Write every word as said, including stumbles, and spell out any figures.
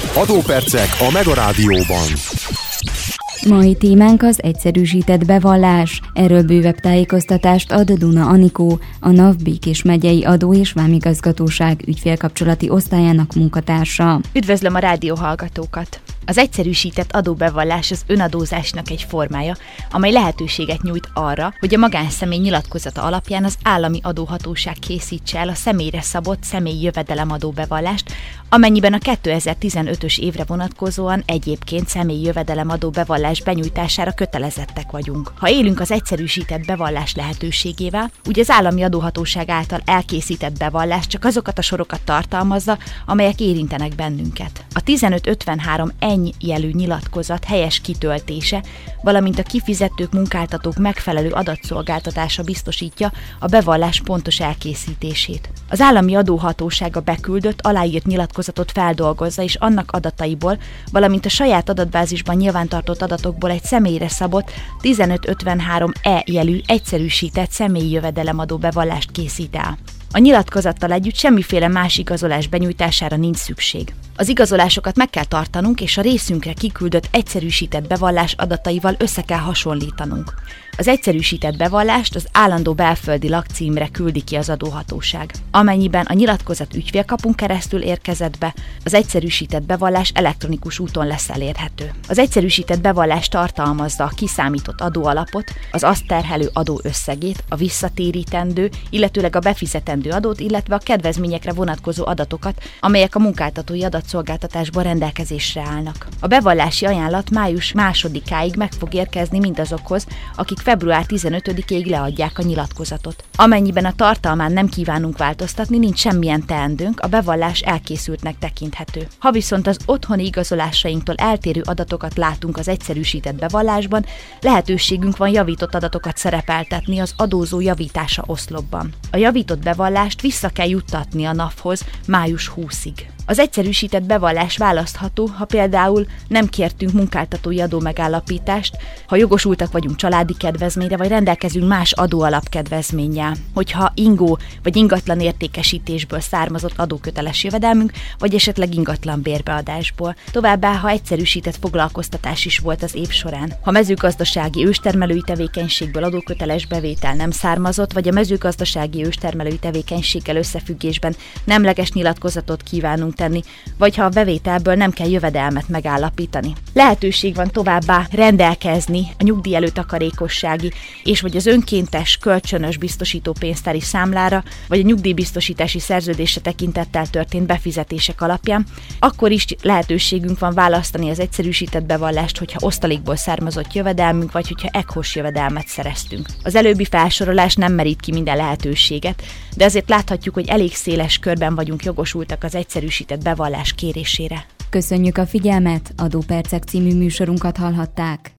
Adópercek a Mega Rádióban. Mai témánk az egyszerűsített bevallás. Erről bővebb tájékoztatást ad Duna Anikó, a NAV Békés megyei adó- és vámigazgatóság ügyfélkapcsolati osztályának munkatársa. Üdvözlöm a rádióhallgatókat! Az egyszerűsített adóbevallás az önadózásnak egy formája, amely lehetőséget nyújt arra, hogy a magánszemély nyilatkozata alapján az állami adóhatóság készítse el a személyre szabott személyi jövedelemadóbevallást, amennyiben a kétezer-tizenötös évre vonatkozóan egyébként személyi jövedelemadóbevallás benyújtására kötelezettek vagyunk. Ha élünk az egyszerűsített bevallás lehetőségével, úgy az állami adóhatóság által elkészített bevallás csak azokat a sorokat tartalmazza, amelyek érintenek bennünket. A tizenöt ötvenhárom enny jelű nyilatkozat helyes kitöltése, valamint a kifizetők, munkáltatók megfelelő adatszolgáltatása biztosítja a bevallás pontos elkészítését. Az állami adóhatóság a beküldött, aláírt nyilatkozatot feldolgozza, és annak adataiból, valamint a saját adatbázisban nyilvántartott adatokból egy személyre szabott tizenöt ötvenhárom E jelű egyszerűsített személyi jövedelemadó bevallást készít el. A nyilatkozattal együtt semmiféle más igazolás benyújtására nincs szükség. Az igazolásokat meg kell tartanunk, és a részünkre kiküldött egyszerűsített bevallás adataival össze kell hasonlítanunk. Az egyszerűsített bevallást az állandó belföldi lakcímre küldi ki az adóhatóság. Amennyiben a nyilatkozat ügyfélkapun keresztül érkezett be, az egyszerűsített bevallás elektronikus úton lesz elérhető. Az egyszerűsített bevallás tartalmazza a kiszámított adóalapot, az azt terhelő adó összegét, a visszatérítendő, illetőleg a befizetendő adót, illetve a kedvezményekre vonatkozó adatokat, amelyek a munkáltatói adatszolgáltatásban rendelkezésre állnak. A bevallási ajánlat május másodikáig meg fog érkezni mindazokhoz, akik február tizenötödikéig leadják a nyilatkozatot. Amennyiben a tartalmán nem kívánunk változtatni, nincs semmilyen teendőnk, a bevallás elkészültnek tekinthető. Ha viszont az otthoni igazolásainktól eltérő adatokat látunk az egyszerűsített bevallásban, lehetőségünk van javított adatokat szerepeltetni az adózó javítása oszlopban. A javított bevallást vissza kell juttatni a NAV-hoz május huszadikáig. Az egyszerűsített bevallás választható, ha például nem kértünk munkáltatói adómegállapítást, ha jogosultak vagyunk családi kedvezményre, vagy rendelkezünk más adóalapkedvezménnyel, hogyha ingó vagy ingatlan értékesítésből származott adóköteles jövedelmünk, vagy esetleg ingatlan bérbeadásból. Továbbá, ha egyszerűsített foglalkoztatás is volt az év során, ha mezőgazdasági őstermelői tevékenységből adóköteles bevétel nem származott, vagy a mezőgazdasági őstermelői tevékenységgel összefüggésben nemleges nyilatkozatot kívánunk tenni, vagy ha a bevételből nem kell jövedelmet megállapítani. Lehetőség van továbbá rendelkezni a nyugdíj előtakarékossági és vagy az önkéntes kölcsönös biztosítópénztári számlára, vagy a nyugdíjbiztosítási szerződésre tekintettel történt befizetések alapján. Akkor is lehetőségünk van választani az egyszerűsített bevallást, hogyha osztalékból származott jövedelmünk, vagy hogyha ekhos jövedelmet szereztünk. Az előbbi felsorolás nem merít ki minden lehetőséget, de azért láthatjuk, hogy elég széles körben vagyunk jogosultak az egyszerűsített bevallás kérésére. Köszönjük a figyelmet, Adópercek című műsorunkat hallhatták.